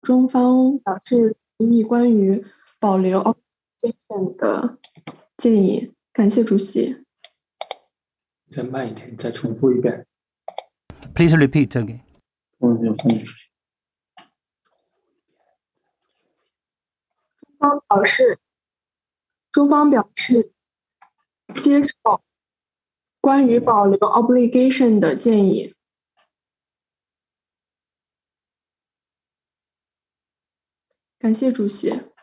中方表示同意关于保留 obligation 的建议。感谢主席。 再慢一点，再重复一遍。 Please repeat again. 中方表示接受关于保留 obligation 的建议。感谢主席。